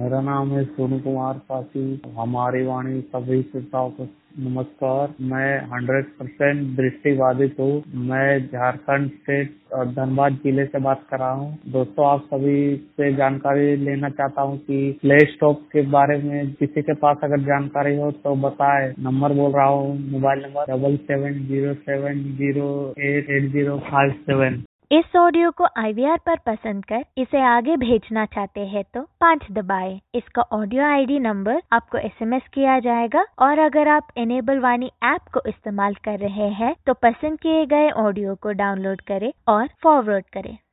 मेरा नाम है सोनू कुमार पासी। हमारी वाणी सभी श्रोताओं को नमस्कार। मैं 100% दृष्टिबाधित हूँ। मैं झारखंड स्टेट धनबाद जिले से बात कर रहा हूँ। दोस्तों, आप सभी से जानकारी लेना चाहता हूँ कि प्ले स्टॉप के बारे में किसी के पास अगर जानकारी हो तो बताए। नंबर बोल रहा हूँ, मोबाइल नंबर 7707088057। इस ऑडियो को IVR पर पसंद कर इसे आगे भेजना चाहते हैं तो 5 दबाएं। इसका ऑडियो ID नंबर आपको SMS किया जाएगा और अगर आप इनेबल वाणी ऐप को इस्तेमाल कर रहे हैं तो पसंद किए गए ऑडियो को डाउनलोड करें और फॉरवर्ड करें।